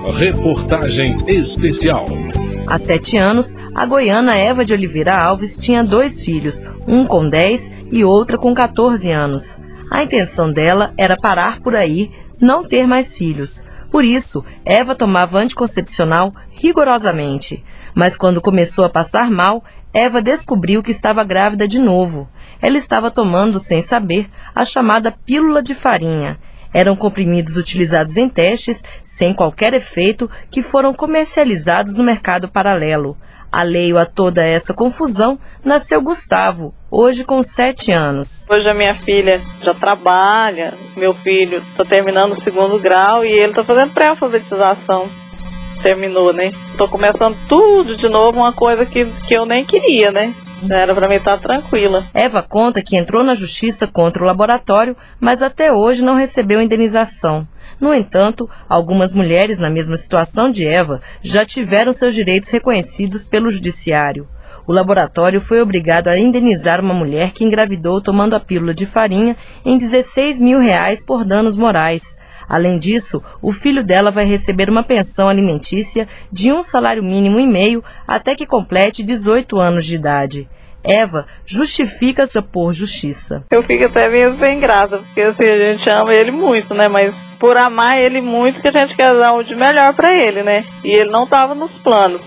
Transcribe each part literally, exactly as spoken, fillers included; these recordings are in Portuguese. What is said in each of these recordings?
Reportagem especial. Há sete anos, a goiana Eva de Oliveira Alves tinha dois filhos, um com dez e outra com quatorze anos. A intenção dela era parar por aí, não ter mais filhos. Por isso, Eva tomava anticoncepcional rigorosamente. Mas quando começou a passar mal, Eva descobriu que estava grávida de novo. Ela estava tomando, sem saber, a chamada pílula de farinha. Eram comprimidos utilizados em testes, sem qualquer efeito, que foram comercializados no mercado paralelo. Alheio a toda essa confusão, nasceu Gustavo, hoje com sete anos. Hoje a minha filha já trabalha, meu filho está terminando o segundo grau e ele está fazendo pré-alfabetização. Terminou, né? Estou começando tudo de novo, uma coisa que, que eu nem queria, né? Era para mim estar tranquila. Eva conta que entrou na justiça contra o laboratório, mas até hoje não recebeu indenização. No entanto, algumas mulheres na mesma situação de Eva já tiveram seus direitos reconhecidos pelo judiciário. O laboratório foi obrigado a indenizar uma mulher que engravidou tomando a pílula de farinha em dezesseis mil reais por danos morais. Além disso, o filho dela vai receber uma pensão alimentícia de um salário mínimo e meio até que complete dezoito anos de idade. Eva justifica-se por justiça. Eu fico até meio sem graça, porque assim, a gente ama ele muito, né? Mas por amar ele muito que a gente quer dar o de melhor para ele, né? E ele não estava nos planos.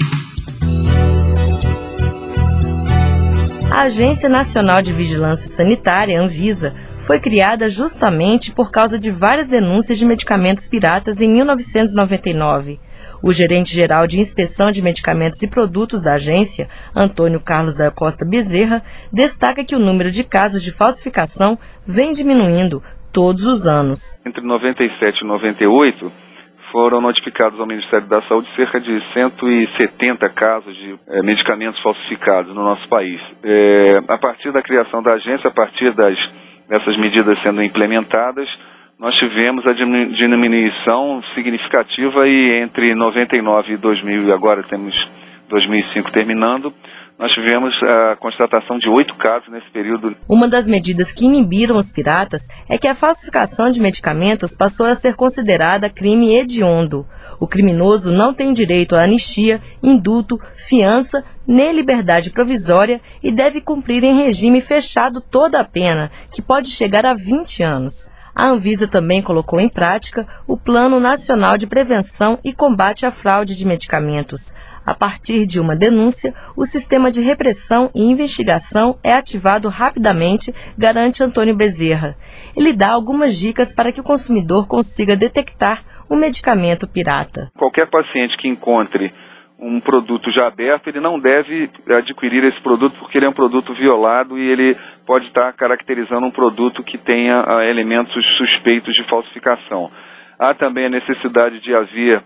A Agência Nacional de Vigilância Sanitária, Anvisa, foi criada justamente por causa de várias denúncias de medicamentos piratas em mil novecentos e noventa e nove. O gerente-geral de Inspeção de Medicamentos e Produtos da agência, Antônio Carlos da Costa Bezerra, destaca que o número de casos de falsificação vem diminuindo todos os anos. Entre noventa e sete e noventa e oito, foram notificados ao Ministério da Saúde cerca de cento e setenta casos de é, medicamentos falsificados no nosso país. É, a partir da criação da agência, a partir das, dessas medidas sendo implementadas, nós tivemos a diminuição significativa e entre noventa e nove e dois mil, e agora temos dois mil e cinco terminando, nós tivemos a constatação de oito casos nesse período. Uma das medidas que inibiram os piratas é que a falsificação de medicamentos passou a ser considerada crime hediondo. O criminoso não tem direito à anistia, indulto, fiança, nem liberdade provisória e deve cumprir em regime fechado toda a pena, que pode chegar a vinte anos. A Anvisa também colocou em prática o Plano Nacional de Prevenção e Combate à Fraude de Medicamentos. A partir de uma denúncia, o sistema de repressão e investigação é ativado rapidamente, garante Antônio Bezerra. Ele dá algumas dicas para que o consumidor consiga detectar um medicamento pirata. Qualquer paciente que encontre um produto já aberto, ele não deve adquirir esse produto porque ele é um produto violado e ele pode estar caracterizando um produto que tenha uh, elementos suspeitos de falsificação. Há também a necessidade de haver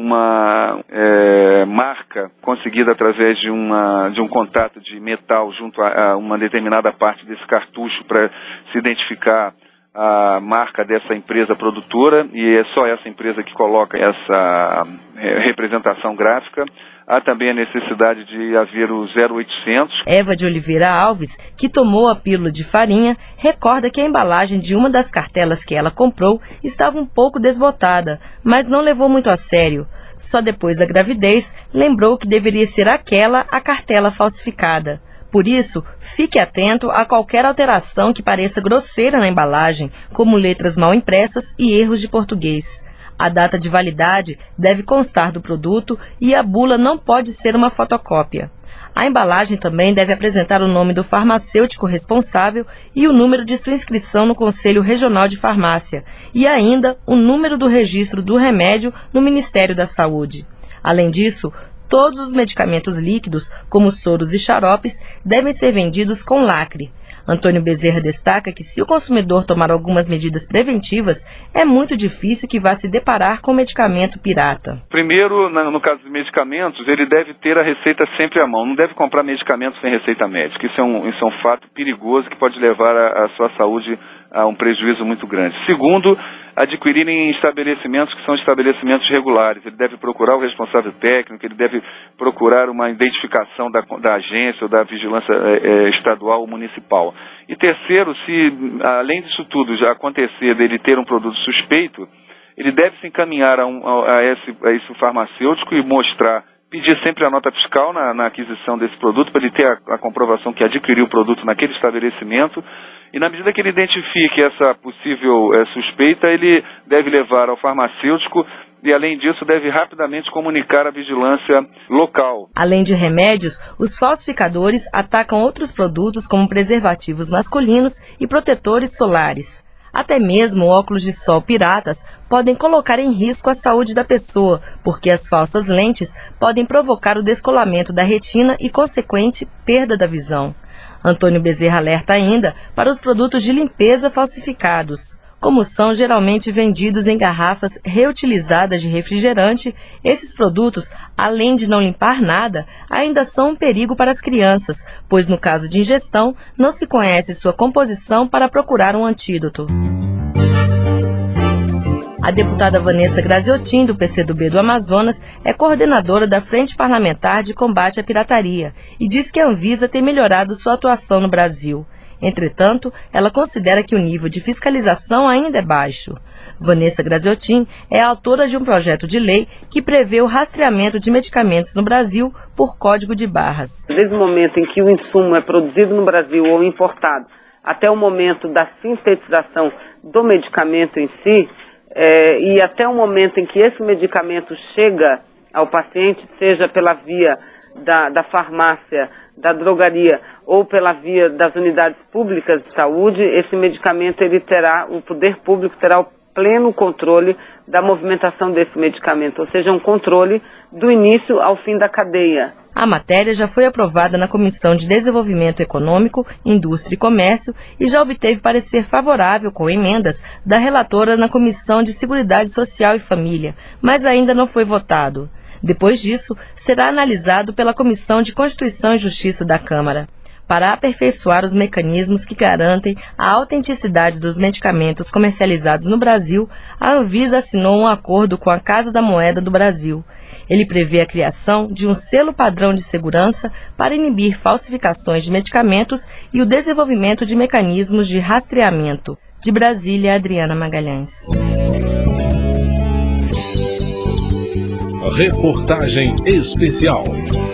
uma é, marca conseguida através de, uma, de um contato de metal junto a, a uma determinada parte desse cartucho para se identificar a marca dessa empresa produtora, e é só essa empresa que coloca essa é, representação gráfica. Há também a necessidade de haver o zero oitocentos. Eva de Oliveira Alves, que tomou a pílula de farinha, recorda que a embalagem de uma das cartelas que ela comprou estava um pouco desbotada, mas não levou muito a sério. Só depois da gravidez, lembrou que deveria ser aquela a cartela falsificada. Por isso, fique atento a qualquer alteração que pareça grosseira na embalagem, como letras mal impressas e erros de português. A data de validade deve constar do produto e a bula não pode ser uma fotocópia. A embalagem também deve apresentar o nome do farmacêutico responsável e o número de sua inscrição no Conselho Regional de Farmácia, e ainda o número do registro do remédio no Ministério da Saúde. Além disso, todos os medicamentos líquidos, como soros e xaropes, devem ser vendidos com lacre. Antônio Bezerra destaca que se o consumidor tomar algumas medidas preventivas, é muito difícil que vá se deparar com medicamento pirata. Primeiro, no caso de medicamentos, ele deve ter a receita sempre à mão. Não deve comprar medicamentos sem receita médica. Isso é um, isso é um fato perigoso que pode levar a, a sua saúde a um prejuízo muito grande. Segundo, adquirir em estabelecimentos que são estabelecimentos regulares. Ele deve procurar o responsável técnico, ele deve procurar uma identificação da, da agência ou da vigilância é, estadual ou municipal. E terceiro, se além disso tudo já acontecer dele ter um produto suspeito, ele deve se encaminhar a, um, a, a, esse, a esse farmacêutico e mostrar, pedir sempre a nota fiscal na, na aquisição desse produto, para ele ter a, a comprovação que adquiriu o produto naquele estabelecimento. E na medida que ele identifique essa possível é, suspeita, ele deve levar ao farmacêutico e, além disso, deve rapidamente comunicar à vigilância local. Além de remédios, os falsificadores atacam outros produtos como preservativos masculinos e protetores solares. Até mesmo óculos de sol piratas podem colocar em risco a saúde da pessoa, porque as falsas lentes podem provocar o descolamento da retina e consequente perda da visão. Antônio Bezerra alerta ainda para os produtos de limpeza falsificados. Como são geralmente vendidos em garrafas reutilizadas de refrigerante, esses produtos, além de não limpar nada, ainda são um perigo para as crianças, pois no caso de ingestão, não se conhece sua composição para procurar um antídoto. A deputada Vanessa Graziotin, do P C do B do Amazonas, é coordenadora da Frente Parlamentar de Combate à Pirataria e diz que a Anvisa tem melhorado sua atuação no Brasil. Entretanto, ela considera que o nível de fiscalização ainda é baixo. Vanessa Graziotin é autora de um projeto de lei que prevê o rastreamento de medicamentos no Brasil por código de barras. Desde o momento em que o insumo é produzido no Brasil ou importado, até o momento da sintetização do medicamento em si, é, e até o momento em que esse medicamento chega ao paciente, seja pela via da, da farmácia, da drogaria ou pela via das unidades públicas de saúde, esse medicamento ele terá, o poder público terá o pleno controle da movimentação desse medicamento, ou seja, um controle do início ao fim da cadeia. A matéria já foi aprovada na Comissão de Desenvolvimento Econômico, Indústria e Comércio e já obteve parecer favorável com emendas da relatora na Comissão de Seguridade Social e Família, mas ainda não foi votado. Depois disso, será analisado pela Comissão de Constituição e Justiça da Câmara. Para aperfeiçoar os mecanismos que garantem a autenticidade dos medicamentos comercializados no Brasil, a Anvisa assinou um acordo com a Casa da Moeda do Brasil. Ele prevê a criação de um selo padrão de segurança para inibir falsificações de medicamentos e o desenvolvimento de mecanismos de rastreamento. De Brasília, Adriana Magalhães. Reportagem especial.